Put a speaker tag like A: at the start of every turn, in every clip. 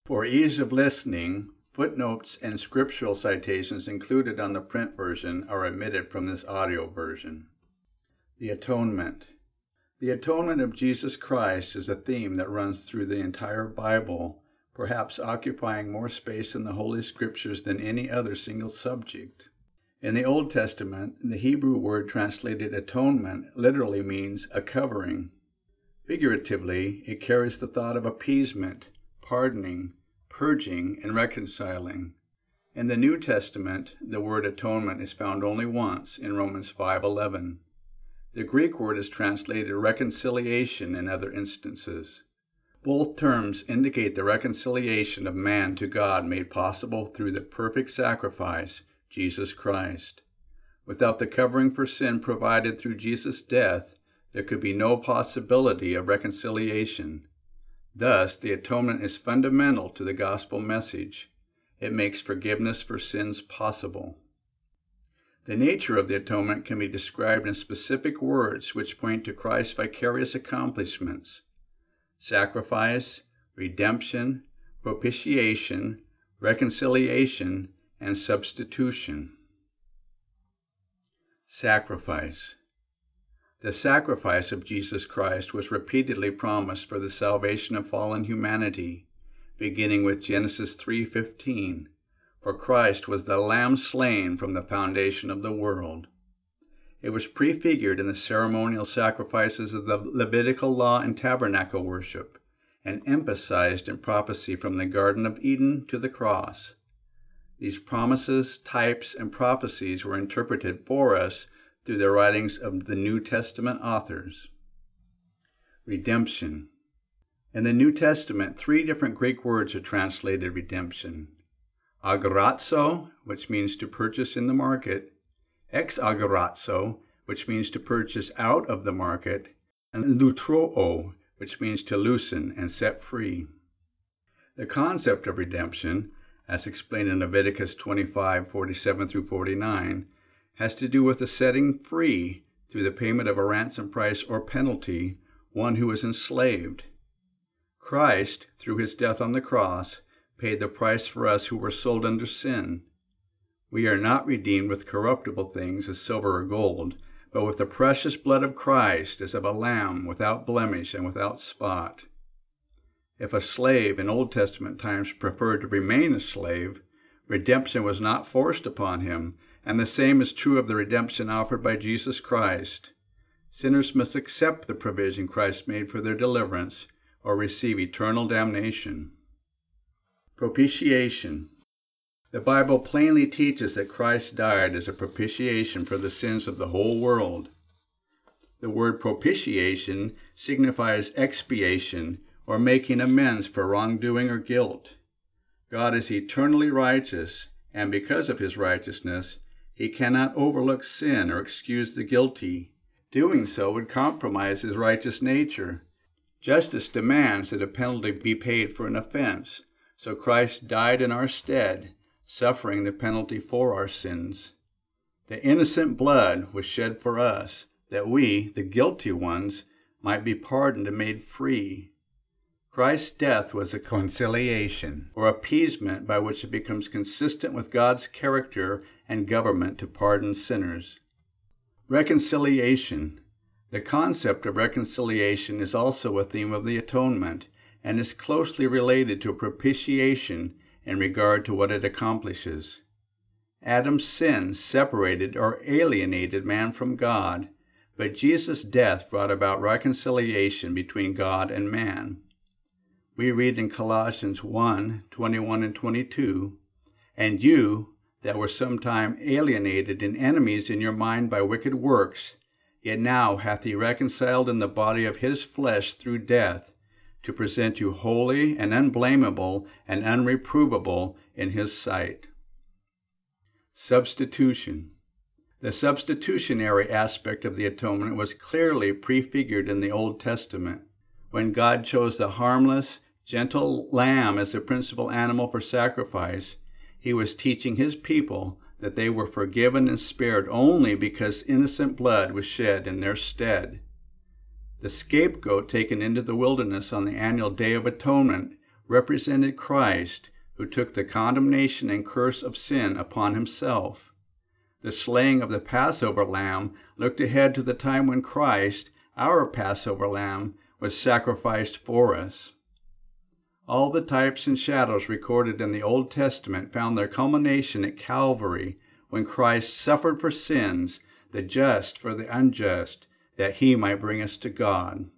A: For ease of listening, footnotes and scriptural citations included on the print version are omitted from this audio version. The Atonement. The atonement of Jesus Christ is a theme that runs through the entire Bible, perhaps occupying more space in the Holy Scriptures than any other single subject. In the Old Testament, the Hebrew word translated atonement literally means a covering. Figuratively, it carries the thought of appeasement, pardoning, purging, and reconciling. In the New Testament, the word atonement is found only once in Romans 5:11. The Greek word is translated reconciliation in other instances. Both terms indicate the reconciliation of man to God made possible through the perfect sacrifice, Jesus Christ. Without the covering for sin provided through Jesus' death, there could be no possibility of reconciliation. Thus, the atonement is fundamental to the gospel message. It makes forgiveness for sins possible. The nature of the atonement can be described in specific words which point to Christ's vicarious accomplishments: sacrifice, redemption, propitiation, reconciliation, and substitution. Sacrifice. The sacrifice of Jesus Christ was repeatedly promised for the salvation of fallen humanity, beginning with Genesis 3:15, for Christ was the Lamb slain from the foundation of the world. It was prefigured in the ceremonial sacrifices of the Levitical law and tabernacle worship, and emphasized in prophecy from the Garden of Eden to the cross. These promises, types, and prophecies were interpreted for us through the writings of the New Testament authors. Redemption. In the New Testament, 3 different Greek words are translated redemption: agorazo, which means to purchase in the market; exagorazo, which means to purchase out of the market; and lutroo, which means to loosen and set free. The concept of redemption, as explained in Leviticus 25:47-49, has to do with the setting free, through the payment of a ransom price or penalty, one who is enslaved. Christ, through his death on the cross, paid the price for us who were sold under sin. We are not redeemed with corruptible things as silver or gold, but with the precious blood of Christ as of a lamb without blemish and without spot. If a slave in Old Testament times preferred to remain a slave, redemption was not forced upon him, and the same is true of the redemption offered by Jesus Christ. Sinners must accept the provision Christ made for their deliverance, or receive eternal damnation. Propitiation. The Bible plainly teaches that Christ died as a propitiation for the sins of the whole world. The word propitiation signifies expiation, or making amends for wrongdoing or guilt. God is eternally righteous, and because of his righteousness, he cannot overlook sin or excuse the guilty. Doing so would compromise his righteous nature. Justice demands that a penalty be paid for an offense, so Christ died in our stead, suffering the penalty for our sins. The innocent blood was shed for us, that we, the guilty ones, might be pardoned and made free. Christ's death was a conciliation, or appeasement, by which it becomes consistent with God's character and government to pardon sinners. Reconciliation. The concept of reconciliation is also a theme of the atonement, and is closely related to propitiation in regard to what it accomplishes. Adam's sin separated or alienated man from God, but Jesus' death brought about reconciliation between God and man. We read in Colossians 1:21 and 22, "And you, that were sometime alienated and enemies in your mind by wicked works, yet now hath he reconciled in the body of his flesh through death, to present you holy and unblameable and unreprovable in his sight." Substitution. The substitutionary aspect of the atonement was clearly prefigured in the Old Testament. When God chose the harmless, gentle lamb as the principal animal for sacrifice, he was teaching his people that they were forgiven and spared only because innocent blood was shed in their stead. The scapegoat taken into the wilderness on the annual Day of Atonement represented Christ, who took the condemnation and curse of sin upon himself. The slaying of the Passover lamb looked ahead to the time when Christ, our Passover lamb, was sacrificed for us. All the types and shadows recorded in the Old Testament found their culmination at Calvary, when Christ suffered for sins, the just for the unjust, that he might bring us to God.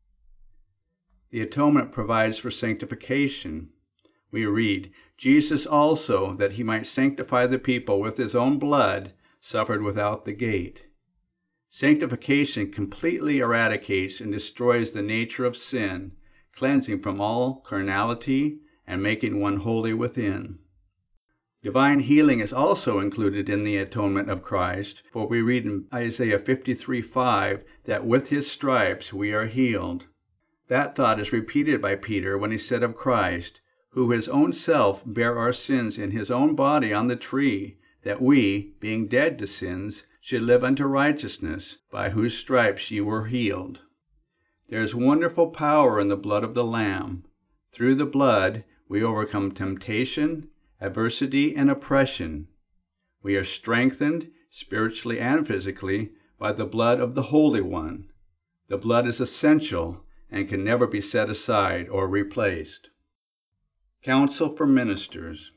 A: The atonement provides for sanctification. We read, Jesus also, that he might sanctify the people with his own blood, suffered without the gate. Sanctification completely eradicates and destroys the nature of sin, cleansing from all carnality and making one holy within. Divine healing is also included in the atonement of Christ, for we read in Isaiah 53:5 that with his stripes we are healed. That thought is repeated by Peter when he said of Christ, who his own self bare our sins in his own body on the tree, that we, being dead to sins, should live unto righteousness, by whose stripes ye were healed. There is wonderful power in the blood of the Lamb. Through the blood, we overcome temptation, adversity, and oppression. We are strengthened, spiritually and physically, by the blood of the Holy One. The blood is essential and can never be set aside or replaced. Counsel for Ministers.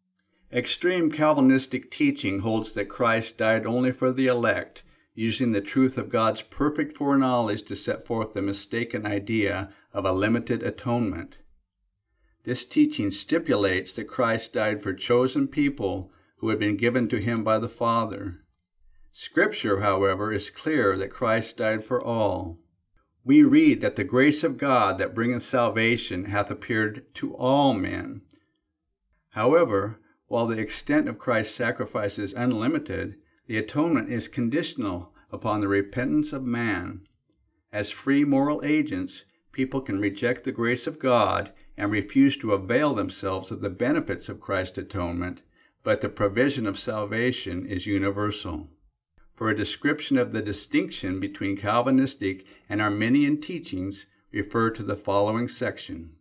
A: Extreme Calvinistic teaching holds that Christ died only for the elect, using the truth of God's perfect foreknowledge to set forth the mistaken idea of a limited atonement. This teaching stipulates that Christ died for chosen people who had been given to him by the Father. Scripture, however, is clear that Christ died for all. We read that the grace of God that bringeth salvation hath appeared to all men. However, while the extent of Christ's sacrifice is unlimited, the atonement is conditional upon the repentance of man. As free moral agents, people can reject the grace of God and refuse to avail themselves of the benefits of Christ's atonement, but the provision of salvation is universal. For a description of the distinction between Calvinistic and Arminian teachings, refer to the following section.